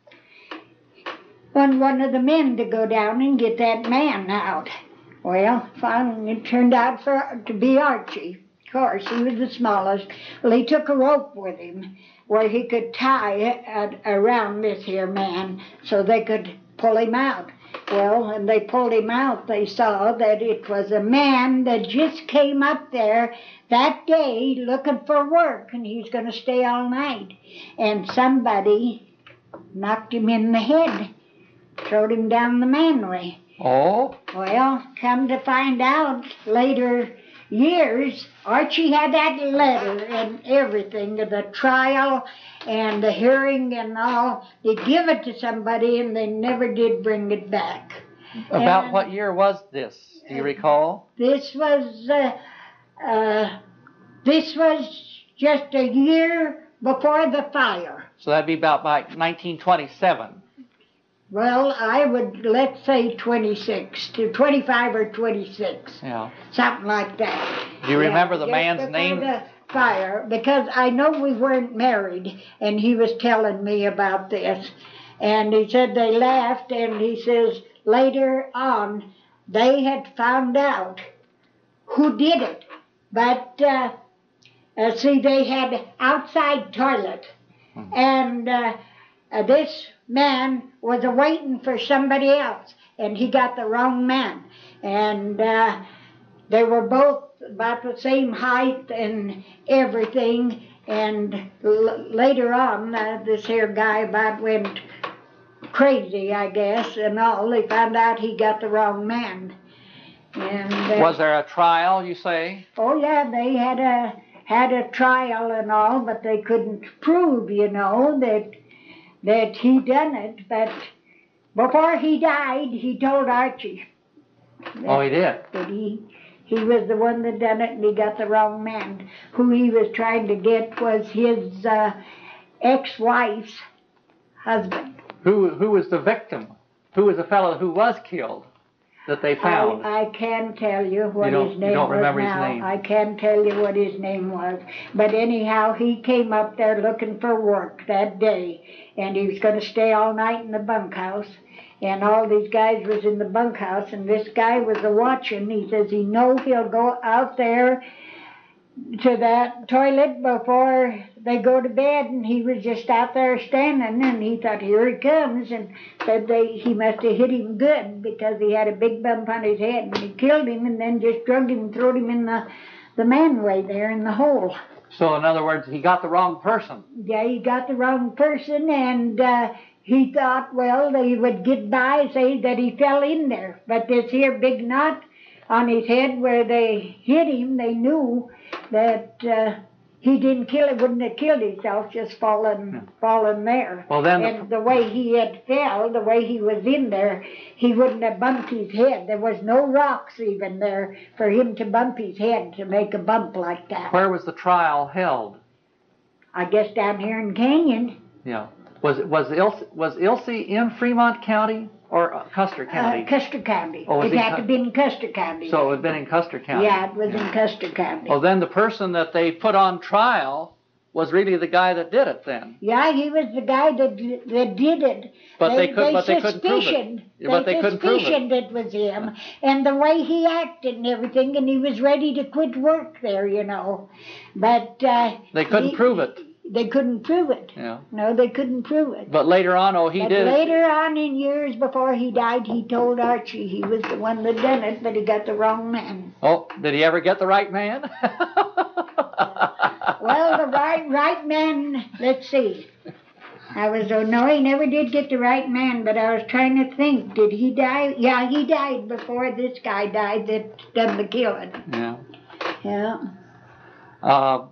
Want one of the men to go down and get that man out. Well, finally it turned out for to be Archie. Of course, he was the smallest. Well, he took a rope with him where he could tie it around this here man so they could pull him out. Well, when they pulled him out, they saw that it was a man that just came up there that day looking for work, and he was going to stay all night. And somebody knocked him in the head, throwed him down the manway. Oh? Well, come to find out later years, Archie had that letter and everything, the trial and the hearing and all. They give it to somebody and they never did bring it back. About and what year was this? Do you recall? This was, uh, uh, this was just a year before the fire. So that'd be about by nineteen twenty-seven. Well, I would, let's say twenty-six, to twenty-five or twenty-six. Yeah. Something like that. Do you remember yeah, the just man's before name? The fire, because I know we weren't married, and he was telling me about this. And he said they laughed, and he says, later on they had found out who did it. But uh, uh, see, they had outside toilet, mm-hmm. and uh, uh, this man was waiting for somebody else, and he got the wrong man. And uh, they were both about the same height and everything. And l- later on, uh, this here guy about went crazy, I guess, and all. They found out he got the wrong man. And uh, was there a trial, you say? Oh yeah, they had a had a trial and all, but they couldn't prove, you know, that that he done it. But before he died, he told Archie. That, oh, he did. That he he was the one that done it, and he got the wrong man. Who he was trying to get was his uh, ex-wife's husband. Who who was the victim? Who was the fellow who was killed that they found? I, I can tell you what you his name you don't was remember now. His name. I can tell you what his name was. But anyhow, he came up there looking for work that day, and he was going to stay all night in the bunkhouse. And all these guys was in the bunkhouse, and this guy was a watching. He says he know he'll go out there to that toilet before they go to bed, and he was just out there standing, and he thought, here he comes, and said they he must have hit him good because he had a big bump on his head, and he killed him and then just drugged him and threw him in the, the manway there in the hole. So in other words, he got the wrong person. Yeah, he got the wrong person, and uh, he thought, well, they would get by, say that he fell in there. But this here big knot on his head where they hit him, they knew that uh, he didn't kill it, wouldn't have killed himself, just fallen, yeah. fallen there. Well, then and the... the way he had fell, the way he was in there, he wouldn't have bumped his head. There was no rocks even there for him to bump his head to make a bump like that. Where was the trial held? I guess down here in Canyon. Yeah. Was it was Ilse, was Ilse in Fremont County or Custer County? Uh, Custer County. Oh, it it had Cu- to be in Custer County. So it had been in Custer County. Yeah, it was yeah. in Custer County. Well, then the person that they put on trial was really the guy that did it then. Yeah, he was the guy that that did it. But they, they could, they but they couldn't prove it. They but they couldn't prove suspicioned it. it was him, and the way he acted and everything, and he was ready to quit work there, you know. But uh, they couldn't he, prove it. They couldn't prove it. Yeah. No, they couldn't prove it. But later on, oh, he but did. Later on, in years before he died, he told Archie he was the one that done it, but he got the wrong man. Oh, did he ever get the right man? Well, the right right man. Let's see. I was oh no, he never did get the right man. But I was trying to think. Did he die? Yeah, he died before this guy died that done the killing. Yeah. Yeah. Uh,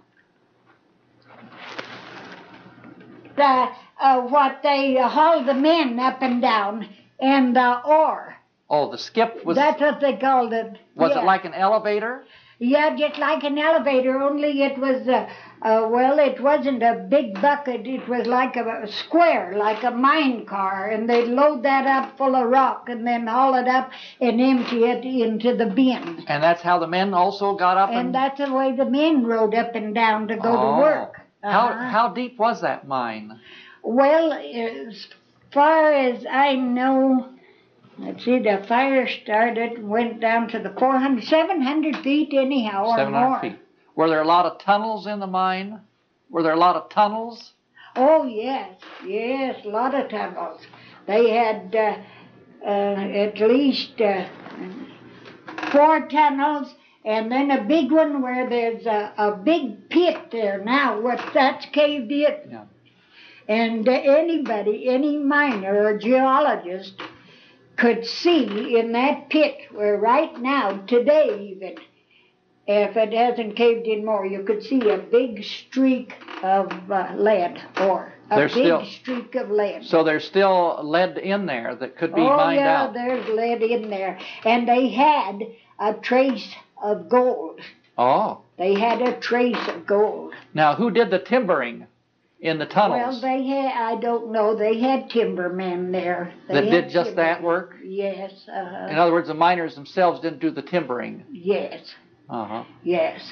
The, uh, what they uh, hauled the men up and down, and the ore. Oh, the skip was... That's what they called it. Was yeah. it like an elevator? Yeah, just like an elevator, only it was, uh, uh, well, it wasn't a big bucket. It was like a, a square, like a mine car, and they'd load that up full of rock and then haul it up and empty it into the bin. And that's how the men also got up? And, and that's the way the men rode up and down to go oh. to work. Uh-huh. How how deep was that mine? Well, as far as I know, let's see, the fire started, went down to the four hundred, seven hundred feet anyhow, or seven hundred more. Feet. Were there a lot of tunnels in the mine? Were there a lot of tunnels? Oh, yes, yes, a lot of tunnels. They had uh, uh, at least uh, four tunnels. And then a big one where there's a, a big pit there now, what that's caved in. Yeah. And uh, anybody, any miner or geologist could see in that pit where right now, today even, if it hasn't caved in more, you could see a big streak of uh, lead ore. A there's big still, streak of lead. So there's still lead in there that could be oh, mined yeah, out. Oh, yeah, there's lead in there. And they had a trace of gold. Oh. They had a trace of gold. Now, who did the timbering in the tunnels? Well, they had, I don't know, they had timbermen there. They that did just timbermen. that work? Yes. Uh-huh. In other words, the miners themselves didn't do the timbering? Yes. Uh-huh. Yes.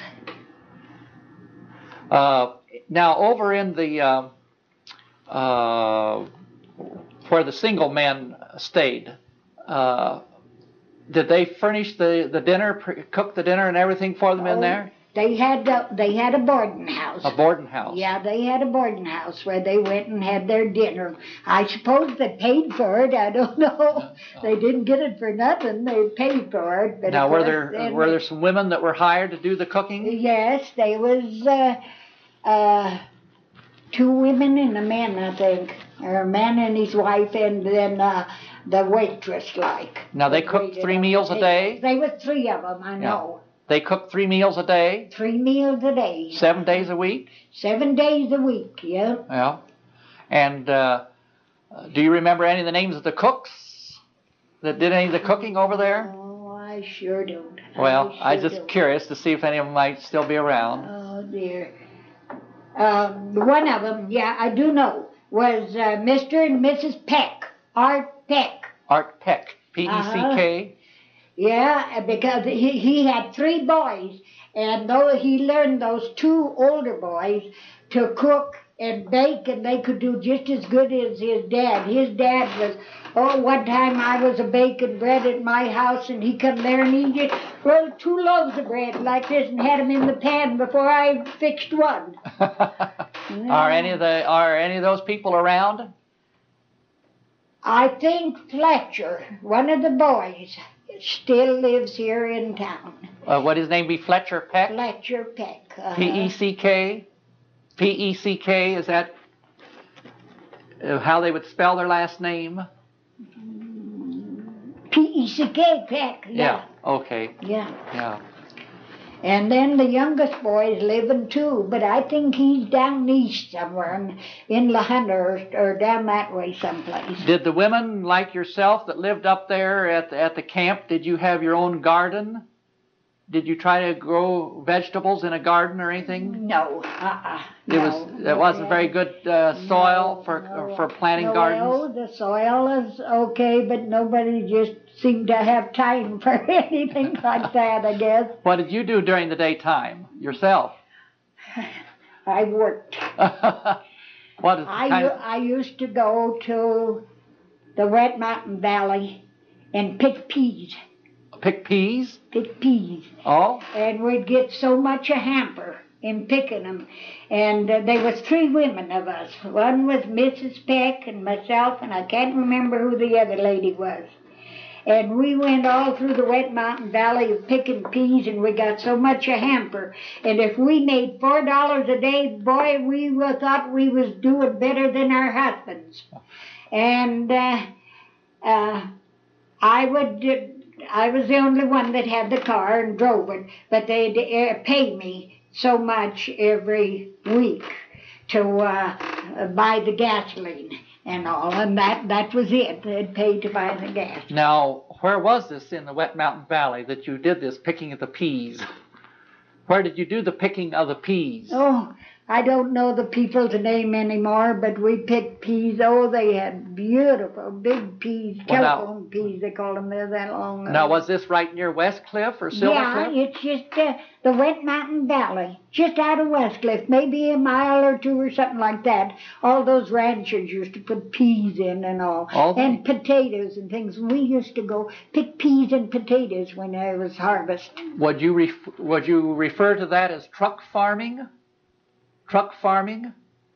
Uh, now, over in the, uh, uh, where the single men stayed, uh, did they furnish the, the dinner, pre- cook the dinner and everything for them in Oh, there? They had a, they had a boarding house. A boarding house. Yeah, they had a boarding house where they went and had their dinner. I suppose they paid for it. I don't know. They didn't get it for nothing. They paid for it. But Now, of were course, there then were they- there some women that were hired to do the cooking? Yes, there was uh, uh, two women and a man, I think, or a man and his wife, and then uh, the waitress, like. Now, they that cooked waited three on the meals a table. day? They were three of them, I know. They cooked three meals a day, Three meals a day. seven days a week. Seven days a week, yeah. Yeah. And uh, do you remember any of the names of the cooks that did any of the cooking over there? Oh, I sure don't. Well, I I sure was just don't. curious to see if any of them might still be around. Oh, dear. Um, one of them, yeah, I do know, was uh, Mister and Missus Peck, Art Peck. Art Peck, P E C K. Yeah, because he, he had three boys, and though he learned those two older boys to cook and bake, and they could do just as good as his dad. His dad was, oh, one time I was a baking bread at my house, and he come there and he just rolled two loaves of bread like this and had them in the pan before I fixed one. Are any of the are any of those people around? I think Fletcher, one of the boys, still lives here in town. Uh, what his name be? Fletcher Peck? Fletcher Peck. uh-huh. P E C K? P E C K, is that uh, how they would spell their last name? P E C K, Peck, yeah. Okay. Yeah. Yeah. And then the youngest boy is living too, but I think he's down east somewhere in, in La Hunter or, or down that way someplace. Did the women like yourself that lived up there at the, at the camp, did you have your own garden? Did you try to grow vegetables in a garden or anything? No, uh-uh. It was it wasn't very good uh, soil No, for no, for planting no, gardens. Well, the soil is okay, but nobody just seemed to have time for anything like that, I guess. What did you do during the daytime yourself? I worked. What is the I, kind u- of, I used to go to the Red Mountain Valley and pick peas. pick peas? Pick peas. Oh, And we'd get so much a hamper in picking them. And uh, there was three women of us. One was Missus Peck and myself, and I can't remember who the other lady was. And we went all through the Wet Mountain Valley of picking peas, and we got so much a hamper. And if we made four dollars a day, boy, we wa- thought we was doing better than our husbands. And uh, uh, I would, uh, I was the only one that had the car and drove it, but they'd uh, pay me so much every week to uh, buy the gasoline and all, and that, that was it. They'd pay to buy the gas. now where was this in the Wet Mountain Valley that you did this picking of the peas? Where did you do the picking of the peas? Oh, I don't know the people's name anymore, but we picked peas. Oh, they had beautiful big peas, Well, now- telephone peas, they call them. They're that long. Now, was this right near West Cliff or Silver Yeah, Cliff? it's just uh, the Wet Mountain Valley, just out of Westcliff, maybe a mile or two or something like that. All those ranchers used to put peas in and all, All the- and potatoes and things. We used to go pick peas and potatoes when there was harvest. Would you ref- would you refer to that as truck farming? Truck farming?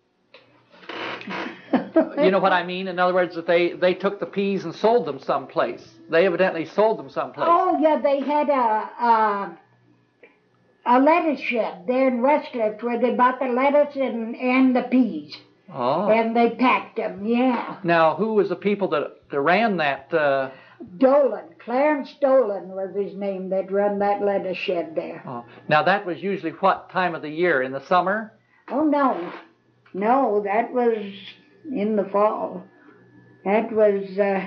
You know what I mean? In other words, that they, they took the peas and sold them someplace. They evidently sold them someplace. Oh, yeah, they had a, a, a lettuce shed there in Westcliff where they bought the lettuce and, and the peas. Oh. And they packed them, yeah. Now, who was the people that, that ran that? Uh, Dolan, Clarence Dolan was his name that run that lettuce shed there. oh. Now, that was usually what time of the year? In the summer? Oh, no. No, that was in the fall. That was, uh,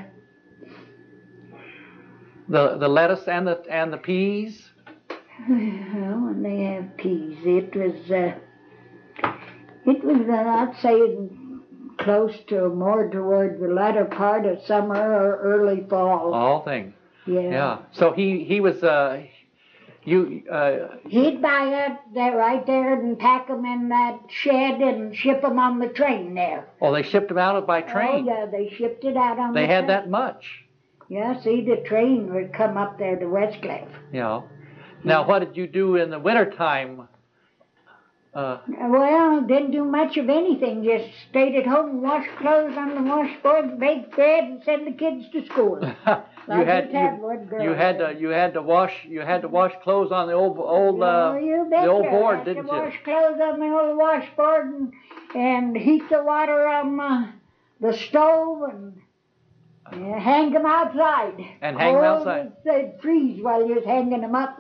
The the lettuce and the and the peas? well, when they have peas, it was, uh, it was, uh, I'd say, close to more toward the latter part of summer or early fall. All things. Yeah. Yeah. So he he was uh you uh He'd buy it there, right there, and pack them in that shed and ship them on the train there. oh they shipped him out by Oh, train. yeah, they shipped it out on They the had train. that much. Yeah, see, the train would come up there to Westcliff. Yeah. Now, what did you do in the wintertime? Uh, Well, didn't do much of anything. Just stayed at home and washed clothes on the washboard, baked bread, and send the kids to school. you Like had a you, tabloid girl you had to did. you had to wash you had to wash clothes on the old old uh, Oh, you the old betcha. board, Had didn't to you? wash clothes on the old washboard and, and heat the water on uh, the stove and uh, hang them outside. And hang 'em Oh, outside. They'd freeze while you're hanging them up.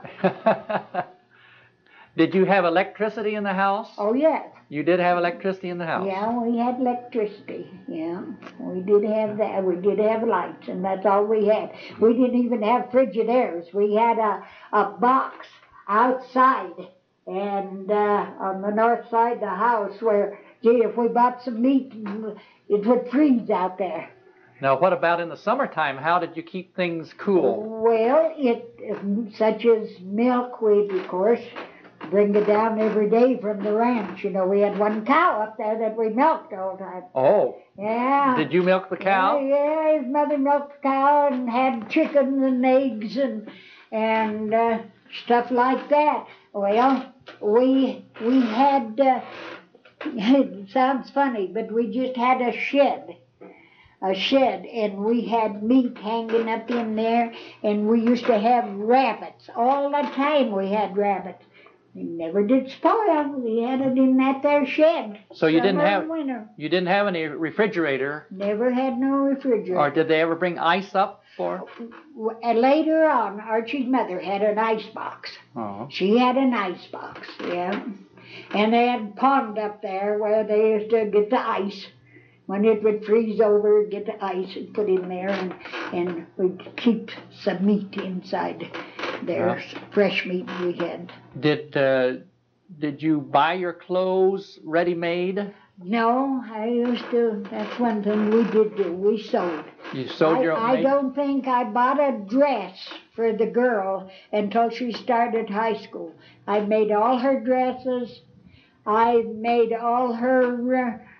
Did you have electricity in the house? Oh, yes. You did have electricity in the house. Yeah, we had electricity. Yeah, we did have that. We did have lights, and that's all we had. We didn't even have Frigidaires. We had a, a box outside and uh, on the north side of the house where, gee, if we bought some meat, it would freeze out there. Now, what about in the summertime? How did you keep things cool? Well, it such as milk, we'd, of course, bring it down every day from the ranch. You know, we had one cow up there that we milked all the time. Oh. Yeah. Did you milk the cow? Yeah, yeah, his mother milked the cow and had chickens and eggs and and uh, stuff like that. Well, we we had. Uh, it sounds funny, but we just had a shed. A shed, and we had meat hanging up in there, and we used to have rabbits. All the time we had rabbits. They never did spoil. We had it in that there shed. So you didn't summer have and winter. you didn't have any refrigerator, Never had no refrigerator. or did they ever bring ice up for? And later on, Archie's mother had an ice box. Oh. She had an ice box, yeah. And they had a pond up there where they used to get the ice. When it would freeze over, get the ice and put in there, and, and we'd keep some meat inside there, Yeah. fresh meat we had. Did uh, did you buy your clothes ready made? No, I used to, that's one thing we did do, we sewed. You sewed I, your own. I made- don't think I bought a dress for the girl until she started high school. I made all her dresses. I made all her uh,